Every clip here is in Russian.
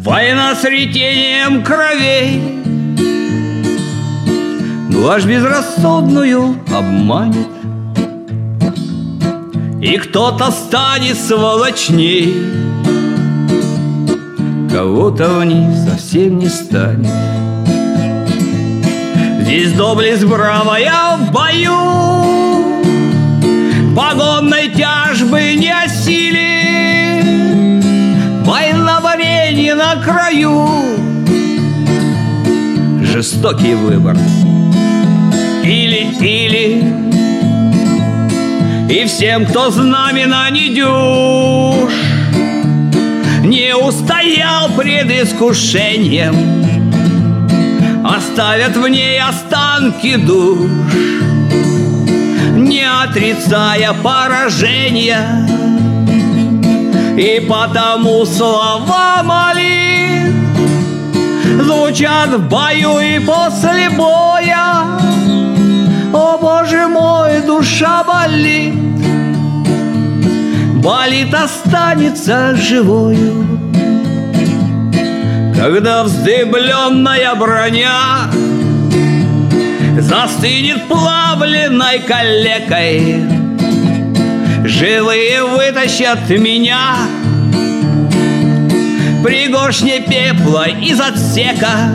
Война с ретением кровей блажь безрассудную обманет, и кто-то станет сволочней, кого-то в ней совсем не станет. Здесь доблесть бравая в бою, погонной тяжбы не осилит. Война варенье на краю, жестокий выбор. Или и всем, кто знамена не дюж, не устоял пред искушением, оставят в ней останки душ, не отрицая поражения. И потому слова молитв звучат в бою и после боя. О, Боже мой, душа болит, болит, останется живою. Когда вздыбленная броня застынет плавленной калекой, живые вытащат меня пригоршней пепла из отсека.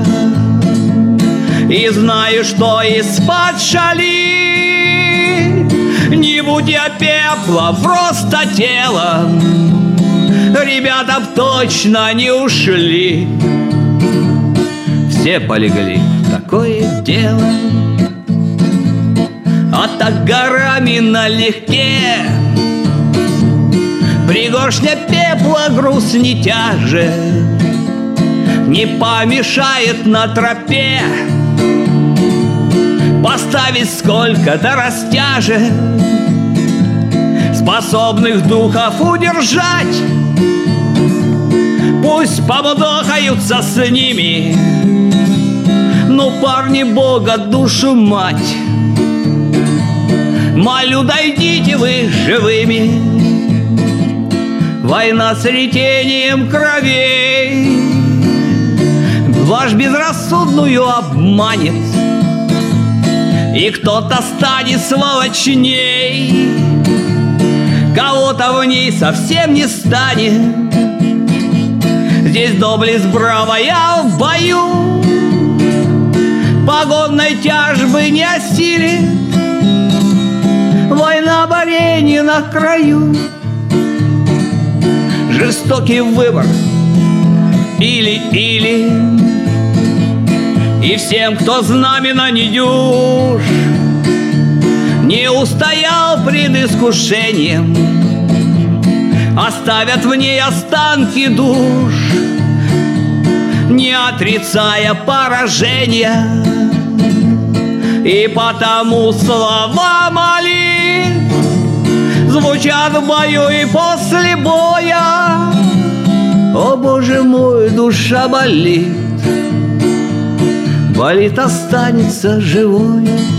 И знаю, что из-под шали не будь я пепла, просто тело, ребята б точно не ушли. Все полегли, такое дело, а так горами налегке. Пригоршня пепла груз не тяжет, не помешает на тропе поставить сколько-то растяжек, способных духов удержать. Пусть помудохаются с ними, ну, парни, Бога, душу мать, молю, дойдите вы живыми. Война с ретением кровей блажь безрассудную обманет, и кто-то станет сволочней, кого-то в ней совсем не станет. Здесь доблесть бравая в бою, погонной тяжбы не осилит. Война борения на краю, жестокий выбор. Или и всем, кто знамена не дюж, не устоял пред искушением, оставят в ней останки душ, не отрицая поражения. И потому слова молитв звучат в бою и после боя. О, Боже мой, душа болит, болит, останется живой.